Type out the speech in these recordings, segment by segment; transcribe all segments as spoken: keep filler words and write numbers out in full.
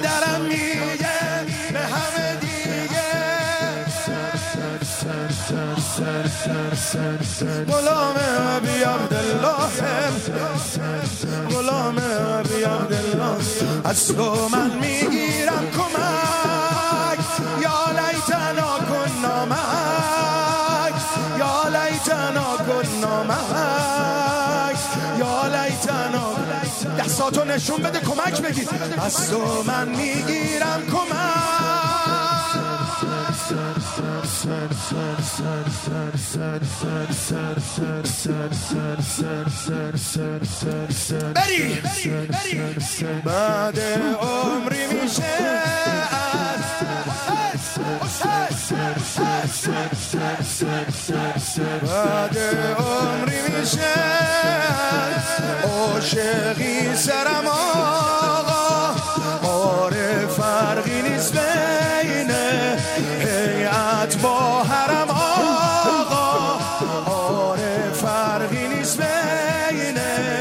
مادرم میگه به همه دیگه غلام ابی عبدالله غلام ابی عبدالله از تو من میگیرم کمک یا لیتنا کنا معک یا لیتنا کنا معک یا لیتنا دستاتو نشون بده کمک بگید از تو من میگیرم کمک بری بعد عمری میشه بعد عمری میشه عاشقی سرم آقا آره فرقی نیست بین هیئت با حرم آقا آره فرقی نیست بین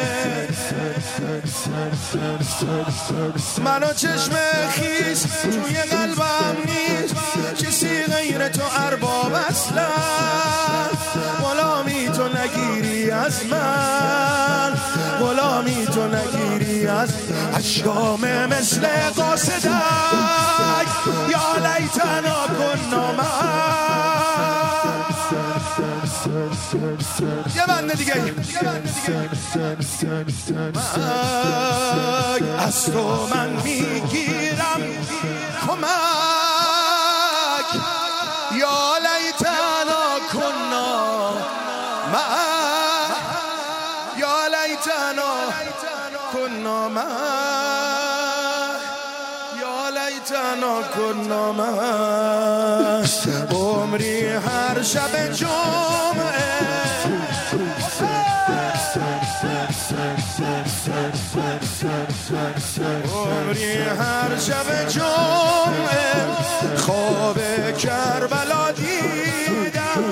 من و چشم خیس توی قلبم نیست کسی غیر تو ارباب اصلا غلامی تو نگیری از من غلامی تو نگیری از اشکام مثل قاصدک یا لیتنا کنا معک یه بنده دیگه از تو من میگیرم کمک یا لیتنا کنا معک یا لیتنا کنا معک یا لیتنا کنا معک عمری هر شب جمعه عمری هر شب جمعه خواب کربلا دیدم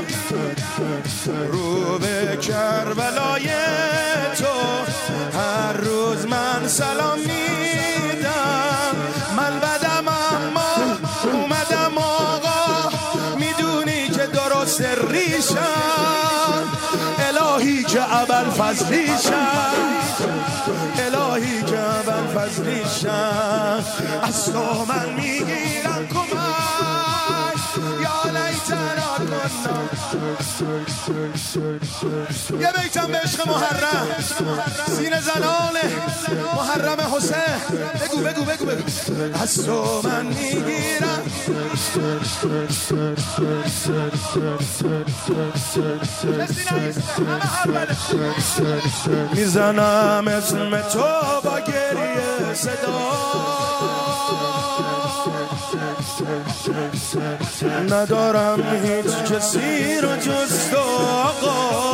رو به کربلای تو هر روز من سلام میدم من بدم اما اومدم آقا میدونی که درست ریشم الهی که اول فضلیشم الهی که اول فضلیشم از تو من میگیرم کمک یا لیتنا کنا یه بیتم به عشق محرم سینه زنان محرم حسین بگو بگو بگو بگو از تو من میگیرم میزنم اسم تو با گریه صدا ندارم هیچ کسی رو جز تو آقا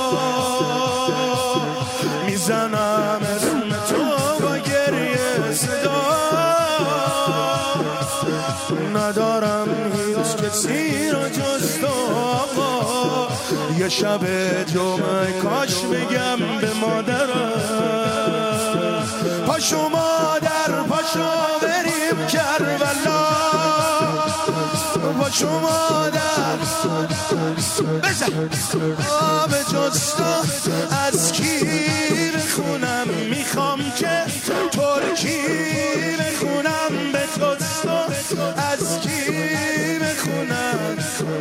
میزنم اسم تو با گریه صدا ندارم هیچ کسی رو جز تو آقا یه شب جمعه کاش بگم به مادرم پاشو مادر پاشو بریم کربلا پاشو مادر بزن آب جز تو از کی بخونم میخوام که ترکی بخونم به جز تو از کی بخونم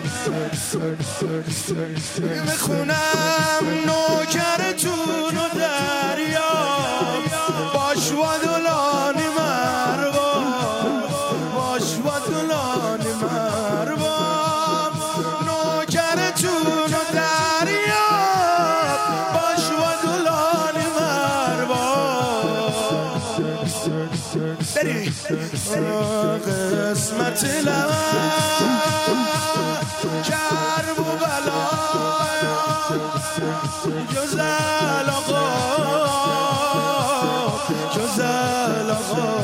بخونم نوکرتون و دریا باش و دلان مربا باش و دلان مربا نوکرتون و دریا باش و دلان مربا بری قسمت لما کرب و بلا جزل آقا جزل آقا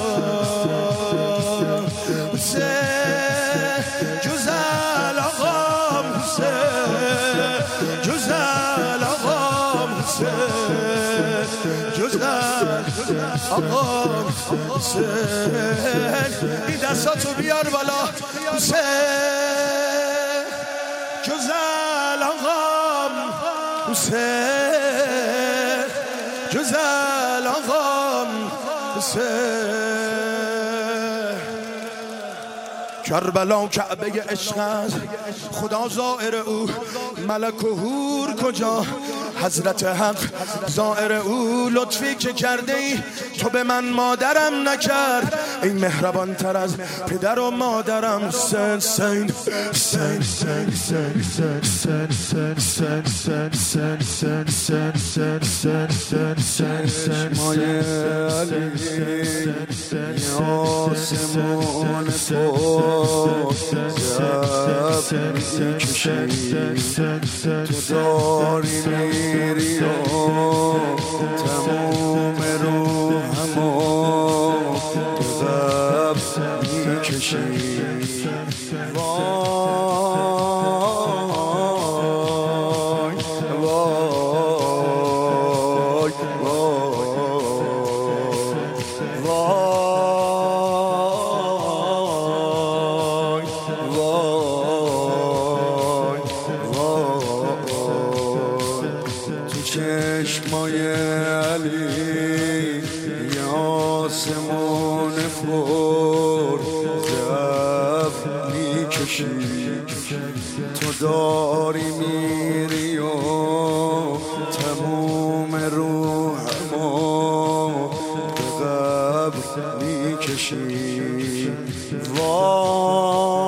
حسین جزل آقا حسین جزل آقا حسین جزل آقا حسین این دستاتو بیار بالا حسین جزل آقا حسین جزل آقا حسین کربلا کعبه عشق است خدا زائر او ملک و حور کجا حضرت حق زائر او لطفی که کرده ای تو به من مادرم نکرد این مهربان تر از پدر و مادرم سن سن سن سن سن سن سن سن سن سن سن سن سن سن سن سن سن مایه علی آسمان تو تو داری میری و تموم روحمو به غب میکشی چشمای علی آسمون پر زب میکشی تو داری میری و تموم روحمو به قبر میکشی وای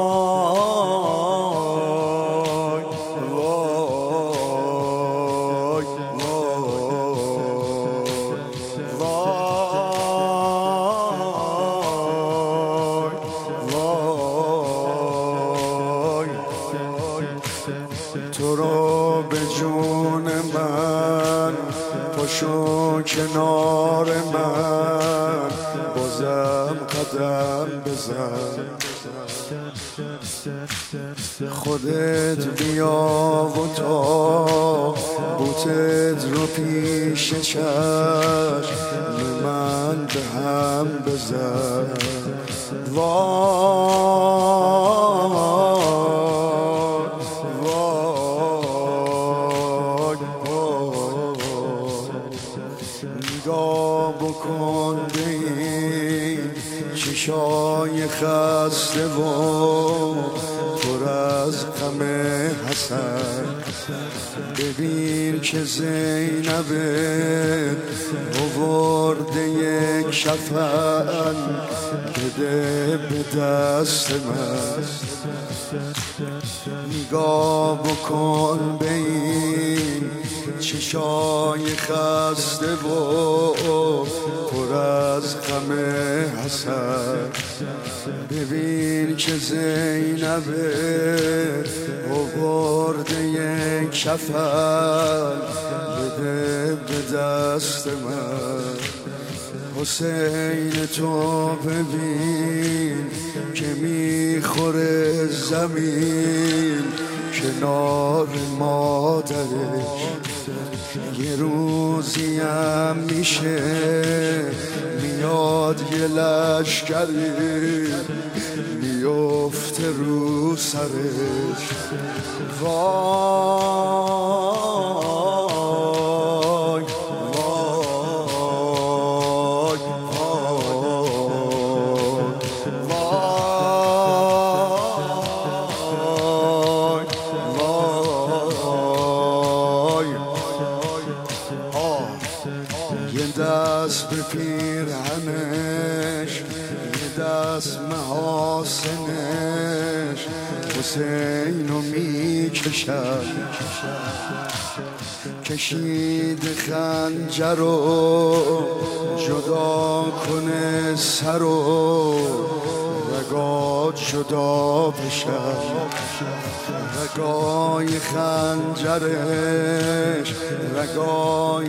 تو رو به جون من پاشو کنار من بازم قدم بزن خودت بیا و تا بوتت رو پیش چشم من به هم بزن نگاه بکن به این چشای خسته و پر از غم حسن ببین که زینب آورده یک کفن بده به دست من نگاه بکن به این چشای خسته و پر از غم حسن ببین که زینب آورده یک کفن بده به دست من حسین تو ببین که میخوره زمین کنار مادرش یه روزی هم میشه میاد یه لشکری میفته رو سرش وای وای یه دست به پیرهنش یه دست محاسنش حسینو میکشد کشید خنجر رو جدا کنه سر رو رگات جدا بشد رگای خنجرش رگای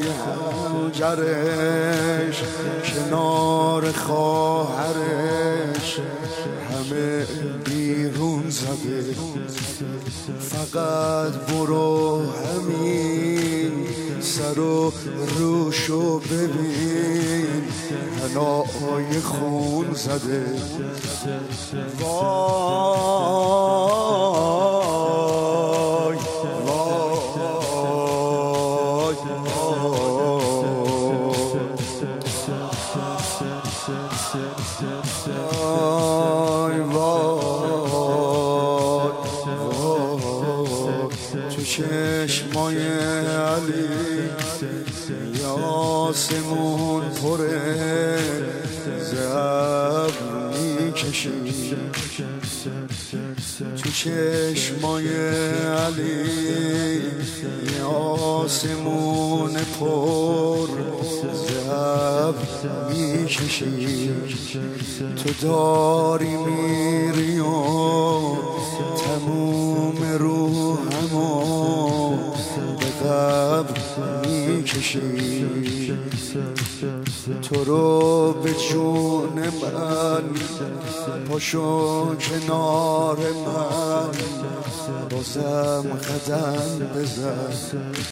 خنجرش کنار خواهرش همه بیرون زده فقط برو همین سر و روشو ببین حنای خون زده. وای وای تو چشمای علی آسمون پره زب میکشی. تو چشمای علی آسمون پر زب میکشی. تو داری میری و تموم روحمو به قبر میکشی. تو رو به جون من پاشو کنار من بازم قدم بزن.